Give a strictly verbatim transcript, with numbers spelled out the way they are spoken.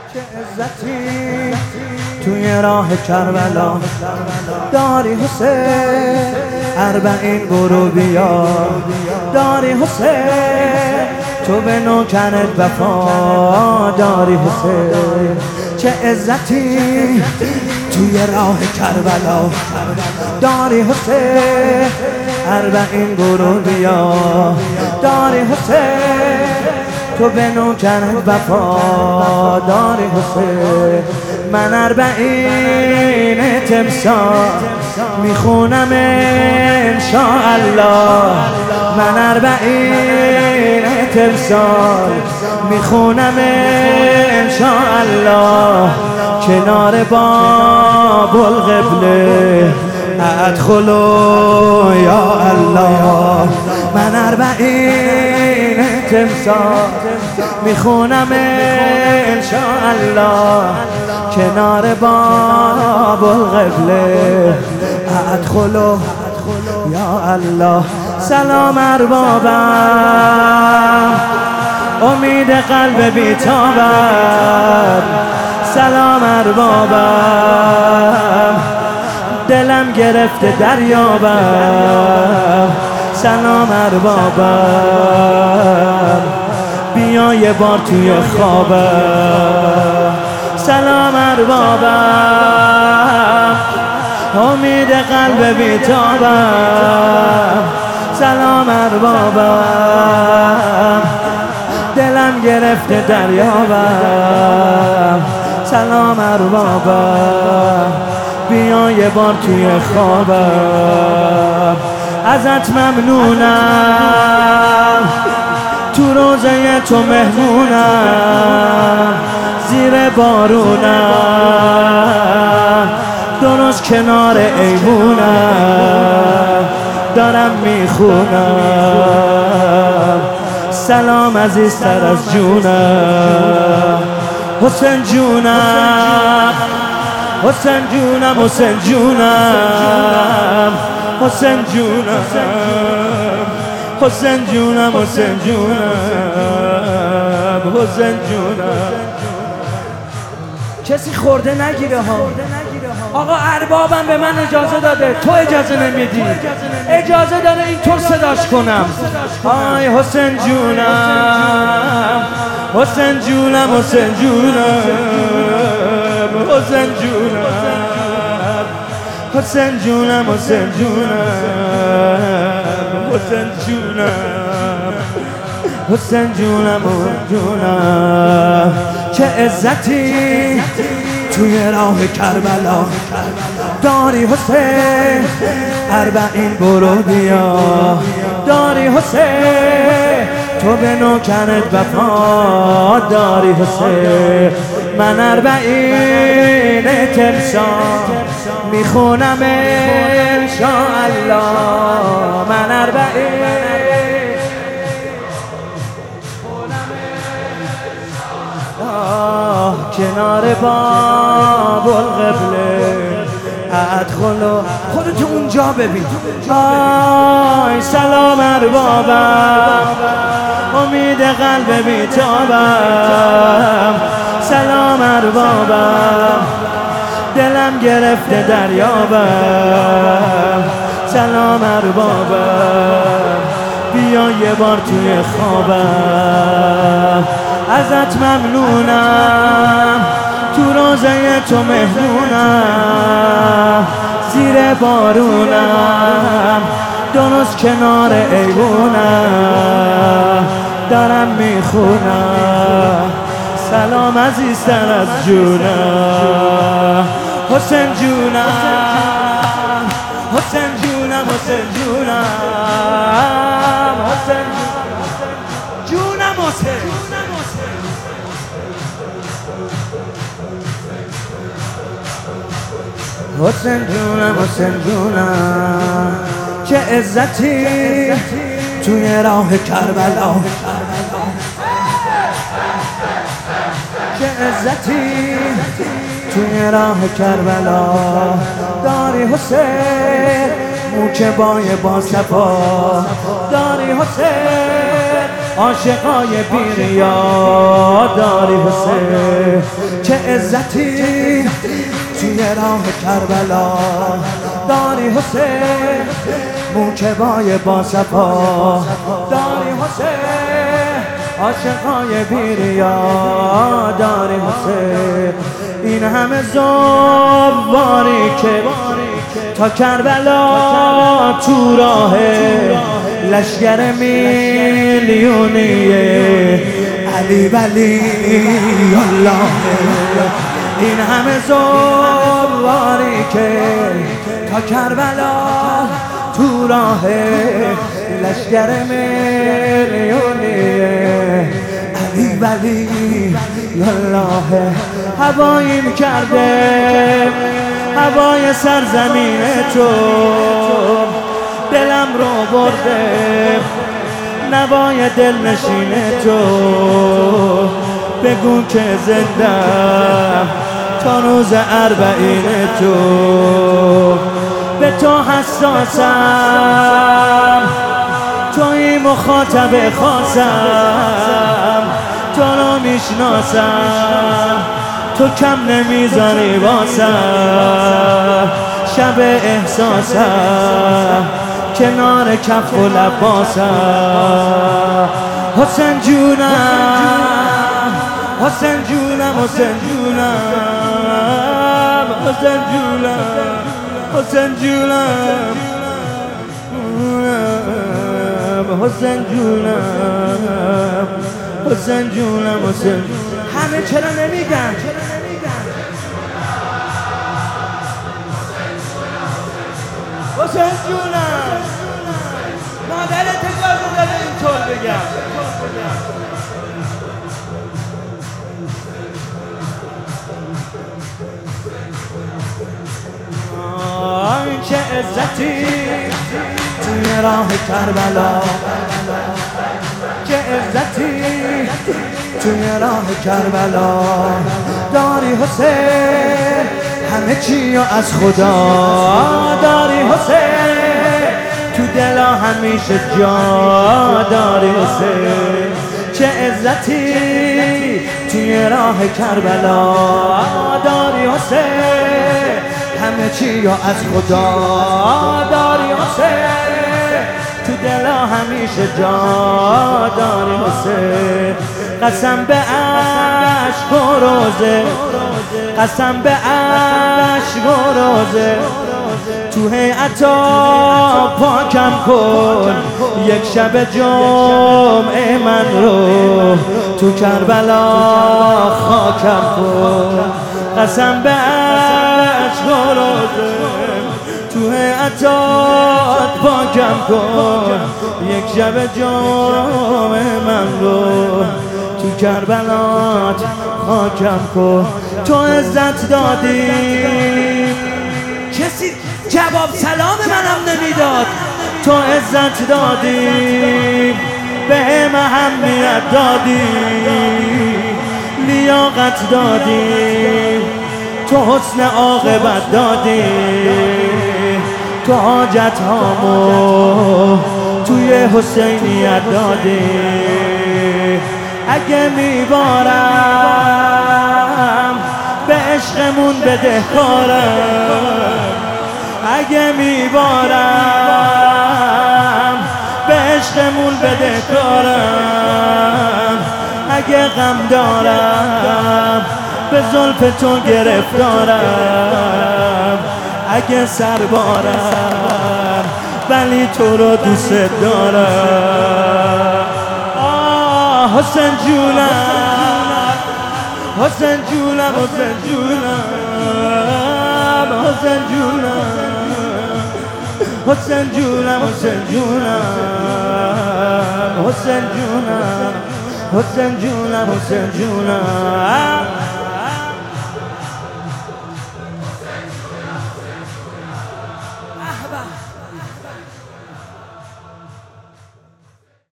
چه عزتی توی راه کربلا داری حسین، اربعین برو بیا داری حسین، تو به نوکرت وفا داری حسین. چه عزتی توی راه کربلا داری حسین، اربعین برو بیا داری حسین، تو به نوکرت وفا داری حسین. من اربعین تمسال میخونم انشاءالله، من اربعین تمسال میخونم انشاءالله، کنار باب القبله ادخلوا یا الله. من اربعین تمسال میخونم انشاءالله، کنار باب القبله ادخلوا یا الله. سلام اربابم، امید قلب بیتابم، سلام اربابم، دلم گرفته دریابم، سلام اربابم، بیا یه بار توی خوابم، سلام اربابم، امید قلب بیتابم، سلام اربابم، دلم گرفته دریابم، سلام اربابم، بیا یه بار توی خوابم. ازت ممنونم، تو روزه تو مهمونم، زیر بارونم، درست کنار ایوونم، دارم میخونم سلام عزیزتر از جونم. حسین جونم، حسین جونم، حسین جونم، حسین جونم، حسین جونم، حسین جونم، حسین جونم. کسی خورده نگیره ها. آقا اربابم به من اجازه داده، تو اجازه نمیدی. اجازه داره اینطور صداش کنم. آی حسین جونم، حسین جونم، حسین جونم، حسین جونم، حسین جونم، حسین جونم، حسین جونم، حسین جونم، جونم. چه عزتی توی راه کربلا داری حسین، اربعین برو بیا داری حسین، تو به نوکرت وفا داری حسین. من اربعین تمسال میخونم انشاءالله، من اربعین کنار باب القبله ادخلوا. خودتو اونجا ببین. آی سلام اربابم، امید قلب بیتابم، سلام اربابم، دلم گرفته دریابم، سلام اربابم، بیا یه بار توی خوابم. ازت ممنونم، تو روزه تو مهمونم، زیر بارونم، درست کنار ایوونم، دارم میخونم سلام عزیزتر از جونم. حسین جونم، حسین جونم، حسین جونم، حسین جونم، حسین حسین جونم، حسین جونم. چه عزتی توی راه کربلا، چه عزتی توی راه کربلا داری حسین، موچه بای با صفا داری حسین، عاشقای بیریا داری حسین، چه عزتی توی راه کربلا داری حسین، موکبای با صفا داری حسین، عاشقای بیریا داری حسین. این همه زواری که تا کربلا تو راه لشگر میلیونیه علی ولی الله. این همه زواری که تا کربلا تو راه لشگر میلیونیه علی ولی الله. هواییم کرده هوای سرزمین تو، دلم رو برده نوای دل نشین تو. بگو که زندم تا روز اربعین تو، به تو حساسم توی مخاطب خاصم، تو رو میشناسم تو کم نمیذاری واسم. شب احساسم کنار کف و لباسم. حسین جونم حسین جونم حسین جونم حسین جونم حسین جونم حسین جونم حسین جونم حسین. همه چرا نمیگن؟ حسین جونم مادرت اجازه داده اینطور بگم. این چه عزتی توی راه کربلا، چه عزتی توی راه کربلا داری حسین. همه چی از خدا داری حسین، تو دلا همیشه جا داری حسین. چه عزتی توی راه کربلا داری حسین، همه چی از خدا داری حسین، تو دلا همیشه جا داری حسین. قسم به عشق و روزه، قسم به عشق و روزه، تو هیئتا پاکم کن یک شب جمعه من رو، تو کربلا خاکم کن. قسم به عشق و روزه، تو هیئتات پاکم کن یک شب جمعه من رو، تو کربلات خاکم کن. تو عزت دادی کسی جواب سلام منم نمیداد، تو عزت دادی به هم اهمیت دادی، لیاقت دادی تو حسن عاقبت دادی، تو حاجت هامو توی حسینیت دادی. اگه میبارم به عشقمون بدهکارم، اگه میبارم به عشقمون بدهکارم، اگه غم دارم به زلف تو گرفتارم، اگه سربارم ولی تو رو دوست دارم. آه حسین جونم حسین جونم حسین جونم حسین جونم حسین جونم حسین جونم حسین جونم حسین جونم حسین جونم